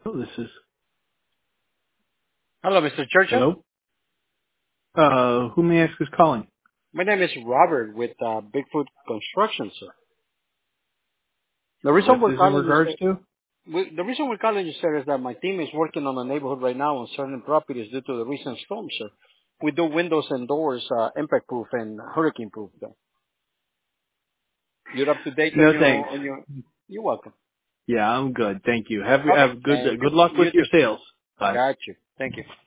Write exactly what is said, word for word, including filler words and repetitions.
Oh, this is Hello, Mister Churchill. hello. Uh, who may I ask is calling? My name is Robert with uh, Bigfoot Construction, sir. The Uh, reason what's we're this in calling you, regards sir, to? we, the reason we're calling you, sir, is that my team is working on a neighborhood right now on certain properties due to the recent storm, sir. We do windows and doors, uh, impact-proof and hurricane-proof. Though you're up to date on No, thanks. your on your. You're welcome. Yeah, I'm good. Thank you. Have Okay, have good thank you. good luck with You your too. sales. Bye. Got you. Thank you.